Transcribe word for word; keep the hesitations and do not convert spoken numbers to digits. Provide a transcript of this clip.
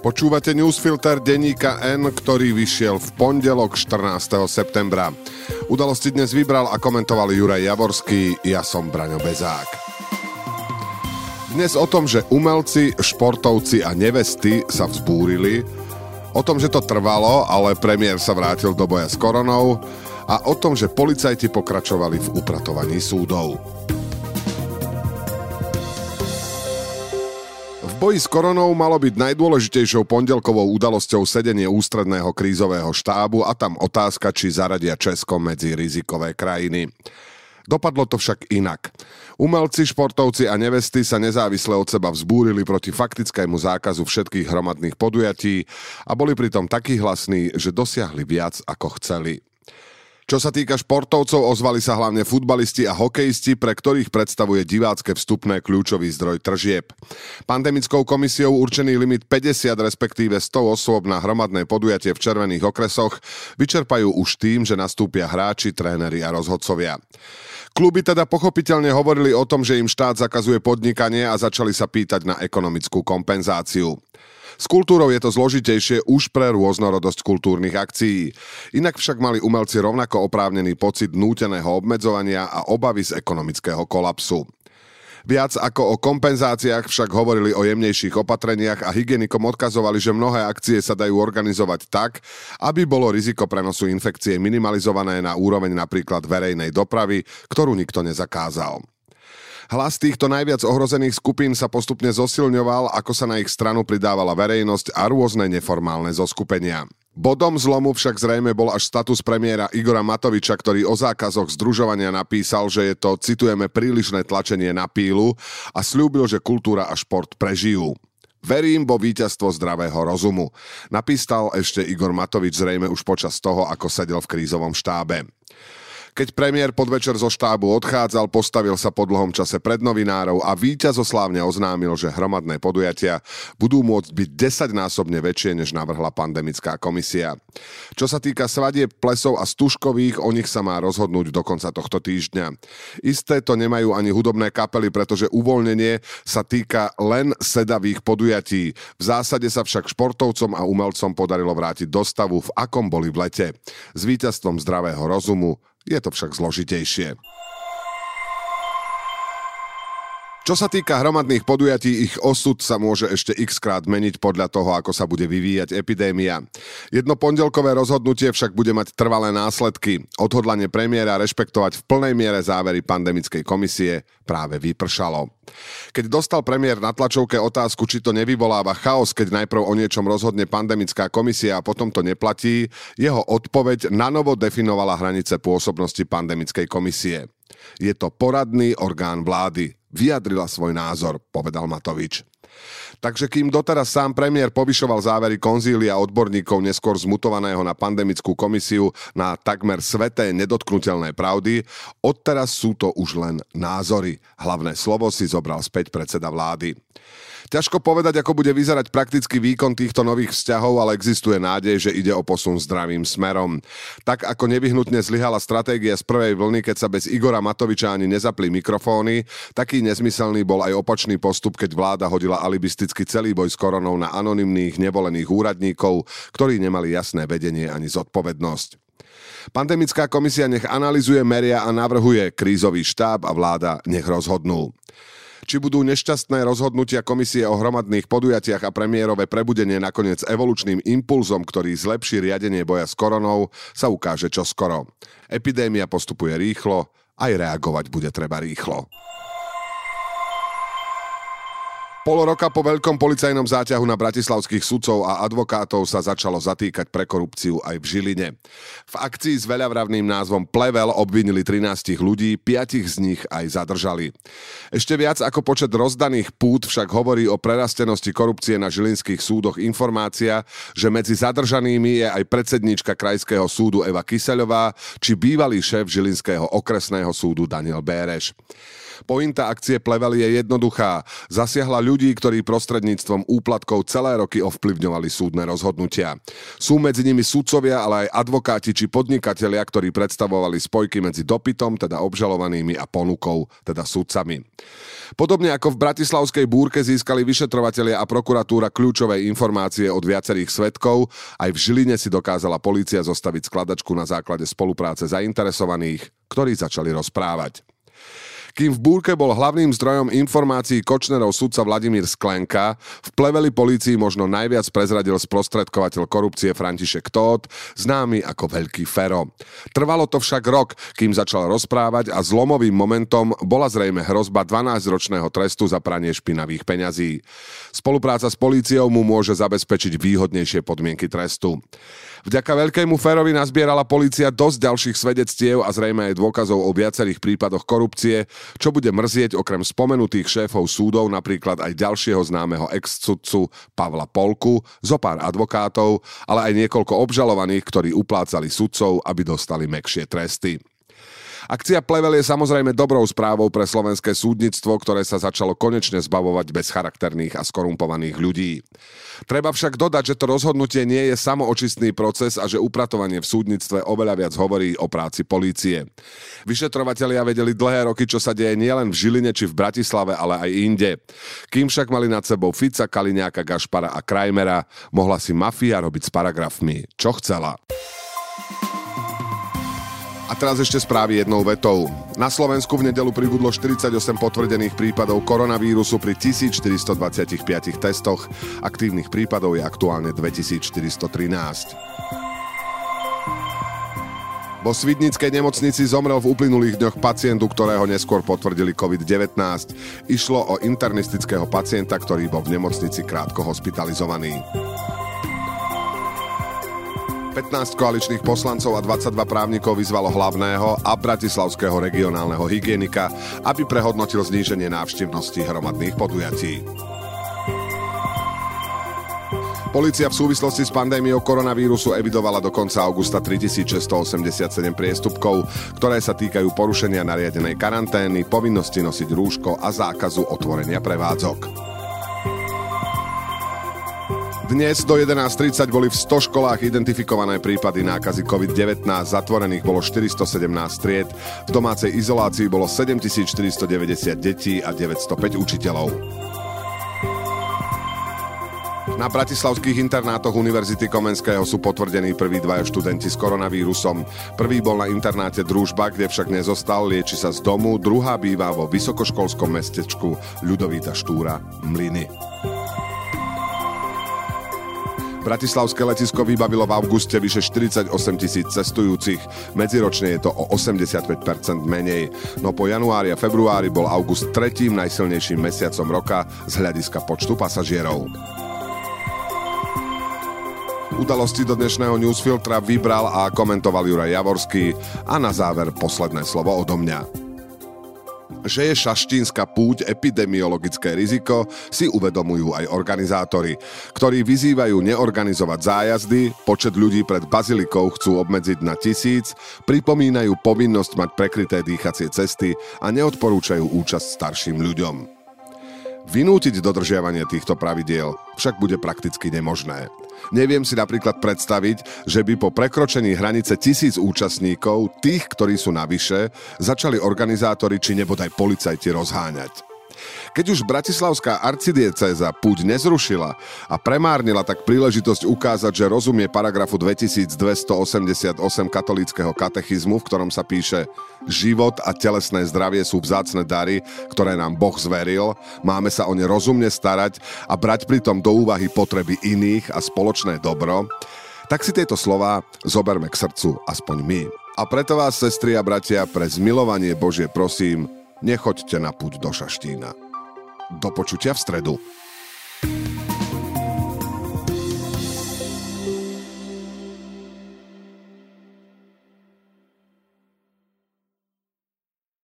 Počúvate newsfilter denníka N, ktorý vyšiel v pondelok štrnásteho septembra. Udalosti dnes vybral a komentoval Juraj Javorský, ja som Braňo Bezák. Dnes o tom, že umelci, športovci a nevesty sa vzbúrili, o tom, že to trvalo, ale premiér sa vrátil do boja s koronou a o tom, že policajti pokračovali v upratovaní súdov. V boji s koronou malo byť najdôležitejšou pondelkovou udalosťou sedenie ústredného krízového štábu a tam otázka, či zaradia Česko medzi rizikové krajiny. Dopadlo to však inak. Umelci, športovci a nevesty sa nezávisle od seba vzbúrili proti faktickému zákazu všetkých hromadných podujatí a boli pritom takí hlasní, že dosiahli viac ako chceli. Čo sa týka športovcov, ozvali sa hlavne futbalisti a hokejisti, pre ktorých predstavuje divácké vstupné kľúčový zdroj tržieb. Pandemickou komisiou určený limit päťdesiat respektíve sto osôb na hromadné podujatie v červených okresoch vyčerpajú už tým, že nastúpia hráči, tréneri a rozhodcovia. Kluby teda pochopiteľne hovorili o tom, že im štát zakazuje podnikanie a začali sa pýtať na ekonomickú kompenzáciu. S kultúrou je to zložitejšie už pre rôznorodosť kultúrnych akcií. Inak však mali umelci rovnako oprávnený pocit núteného obmedzovania a obavy z ekonomického kolapsu. Viac ako o kompenzáciách však hovorili o jemnejších opatreniach a hygienikom odkazovali, že mnohé akcie sa dajú organizovať tak, aby bolo riziko prenosu infekcie minimalizované na úroveň napríklad verejnej dopravy, ktorú nikto nezakázal. Hlas týchto najviac ohrozených skupín sa postupne zosilňoval, ako sa na ich stranu pridávala verejnosť a rôzne neformálne zoskupenia. Bodom zlomu však zrejme bol až status premiéra Igora Matoviča, ktorý o zákazoch združovania napísal, že je to, citujeme, prílišné tlačenie na pílu a sľúbil, že kultúra a šport prežijú. Verím vo víťazstvo zdravého rozumu, napísal ešte Igor Matovič zrejme už počas toho, ako sedel v krízovom štábe. Keď premiér podvečer zo štábu odchádzal, postavil sa po dlhom čase pred novinárov a víťazoslávne oznámil, že hromadné podujatia budú môcť byť desaťnásobne väčšie, než navrhla pandemická komisia. Čo sa týka svadieb, plesov a stužkových, o nich sa má rozhodnúť do konca tohto týždňa. Isté to nemajú ani hudobné kapely, pretože uvoľnenie sa týka len sedavých podujatí. V zásade sa však športovcom a umelcom podarilo vrátiť do stavu, v akom boli v lete. S víťazstvom zdravého rozumu je to však zložitejšie. Čo sa týka hromadných podujatí, ich osud sa môže ešte x-krát meniť podľa toho, ako sa bude vyvíjať epidémia. Jedno pondelkové rozhodnutie však bude mať trvalé následky. Odhodlanie premiéra rešpektovať v plnej miere závery pandemickej komisie práve vypršalo. Keď dostal premiér na tlačovke otázku, či to nevyvoláva chaos, keď najprv o niečom rozhodne pandemická komisia a potom to neplatí, jeho odpoveď nanovo definovala hranice pôsobnosti pandemickej komisie. Je to poradný orgán vlády. Vyjadrila svoj názor, povedal Matovič. Takže kým doteraz sám premiér povyšoval závery konzília odborníkov neskôr zmutovaného na pandemickú komisiu na takmer sveté nedotknuteľné pravdy, odteraz sú to už len názory. Hlavné slovo si zobral späť predseda vlády. Ťažko povedať, ako bude vyzerať praktický výkon týchto nových vzťahov, ale existuje nádej, že ide o posun zdravým smerom. Tak ako nevyhnutne zlyhala stratégia z prvej vlny, keď sa bez Igora Matoviča ani nezapli mikrofóny, taký nezmyselný bol aj opačný postup, keď vláda hodila alibisticky celý boj s koronou na anonymných, nevolených úradníkov, ktorí nemali jasné vedenie ani zodpovednosť. Pandemická komisia nech analyzuje, meria a navrhuje, krízový štáb a vláda nech rozhodnú. Či budú nešťastné rozhodnutia komisie o hromadných podujatiach a premiérové prebudenie nakoniec evolučným impulzom, ktorý zlepší riadenie boja s koronou, sa ukáže čoskoro. Epidémia postupuje rýchlo, aj reagovať bude treba rýchlo. Pol roka po veľkom policajnom záťahu na bratislavských sudcov a advokátov sa začalo zatýkať pre korupciu aj v Žiline. V akcii s veľavravným názvom Plevel obvinili trinásť ľudí, piatich z nich aj zadržali. Ešte viac ako počet rozdaných pút však hovorí o prerastenosti korupcie na žilinských súdoch informácia, že medzi zadržanými je aj predsedníčka krajského súdu Eva Kyseľová či bývalý šéf žilinského okresného súdu Daniel Béreš. Pointa akcie Plevel je jednoduchá. Zasiahla ľudí, ktorí prostredníctvom úplatkov celé roky ovplyvňovali súdne rozhodnutia. Sú medzi nimi sudcovia, ale aj advokáti či podnikatelia, ktorí predstavovali spojky medzi dopytom, teda obžalovanými, a ponukou, teda sudcami. Podobne ako v bratislavskej búrke získali vyšetrovatelia a prokuratúra kľúčové informácie od viacerých svedkov, aj v Žiline si dokázala polícia zostaviť skladačku na základe spolupráce zainteresovaných, ktorí začali rozprávať. Kým v búrke bol hlavným zdrojom informácií Kočnerov sudca Vladimír Sklenka, v Pleveli polícii možno najviac prezradil sprostredkovateľ korupcie František Tóth, známy ako Veľký Fero. Trvalo to však rok, kým začal rozprávať, a zlomovým momentom bola zrejme hrozba dvanásťročného trestu za pranie špinavých peňazí. Spolupráca s políciou mu môže zabezpečiť výhodnejšie podmienky trestu. Vďaka Veľkému Ferovi nazbierala polícia dosť ďalších svedectiev a zrejme aj dôkazov o viacerých prípadoch korupcie, čo bude mrzieť okrem spomenutých šéfov súdov napríklad aj ďalšieho známeho ex-sudcu Pavla Polku, zopár advokátov, ale aj niekoľko obžalovaných, ktorí uplácali sudcov, aby dostali mäkšie tresty. Akcia Plevel je samozrejme dobrou správou pre slovenské súdnictvo, ktoré sa začalo konečne zbavovať bezcharakterných a skorumpovaných ľudí. Treba však dodať, že to rozhodnutie nie je samoočistný proces a že upratovanie v súdnictve oveľa viac hovorí o práci polície. Vyšetrovatelia vedeli dlhé roky, čo sa deje nielen v Žiline či v Bratislave, ale aj inde. Kým však mali nad sebou Fica, Kaliňáka, Gašpara a Krajmera, mohla si mafia robiť s paragrafmi, čo chcela. A teraz ešte správy jednou vetou. Na Slovensku v nedeľu pribudlo štyridsaťosem potvrdených prípadov koronavírusu pri tisícštyristodvadsaťpäť testoch. Aktívnych prípadov je aktuálne dvetisícštyristotrinásť. Vo Svidnickej nemocnici zomrel v uplynulých dňoch pacient, u ktorého neskôr potvrdili covid devätnásť. Išlo o internistického pacienta, ktorý bol v nemocnici krátko hospitalizovaný. pätnásť koaličných poslancov a dvadsaťdva právnikov vyzvalo hlavného a bratislavského regionálneho hygienika, aby prehodnotil zníženie návštevnosti hromadných podujatí. Polícia v súvislosti s pandémiou koronavírusu evidovala do konca augusta tritisícšesťstoosemdesiatsedem priestupkov, ktoré sa týkajú porušenia nariadenej karantény, povinnosti nosiť rúško a zákazu otvorenia prevádzok. Dnes do jedenásť tridsať boli v sto školách identifikované prípady nákazy covid devätnásť, zatvorených bolo štyristosedemnásť tried, v domácej izolácii bolo sedemtisícštyristodeväťdesiat detí a deväťstopäť učiteľov. Na bratislavských internátoch Univerzity Komenského sú potvrdení prví dvaja študenti s koronavírusom. Prvý bol na internáte Družba, kde však nezostal, lieči sa z domu, druhá býva vo vysokoškolskom mestečku Ľudovíta Štúra Mlyny. Bratislavské letisko vybavilo v auguste vyše štyridsaťosem tisíc cestujúcich, medziročne je to o osemdesiatpäť percent menej, no po januári a februári bol august tretím najsilnejším mesiacom roka z hľadiska počtu pasažierov. Udalosti do dnešného newsfiltra vybral a komentoval Juraj Javorský a na záver posledné slovo odo mňa. Že je šaštínska púť epidemiologické riziko, si uvedomujú aj organizátori, ktorí vyzývajú neorganizovať zájazdy, počet ľudí pred bazilikou chcú obmedziť na tisíc, pripomínajú povinnosť mať prekryté dýchacie cesty a neodporúčajú účasť starším ľuďom. Vynútiť dodržiavanie týchto pravidiel však bude prakticky nemožné. Neviem si napríklad predstaviť, že by po prekročení hranice tisíc účastníkov, tých, ktorí sú navyše, začali organizátori či nebodaj policajti rozháňať. Keď už bratislavská arcidiecéza púť nezrušila a premárnila tak príležitosť ukázať, že rozumie paragrafu dvetisícdvestoosemdesiatosem katolíckeho katechizmu, v ktorom sa píše: život a telesné zdravie sú vzácne dary, ktoré nám Boh zveril, máme sa o ne rozumne starať a brať pritom do úvahy potreby iných a spoločné dobro, tak si tieto slová zoberme k srdcu aspoň my. A preto vás, sestry a bratia, pre zmilovanie Božie prosím, nechoďte na púť do Šaštína. Do počutia v stredu.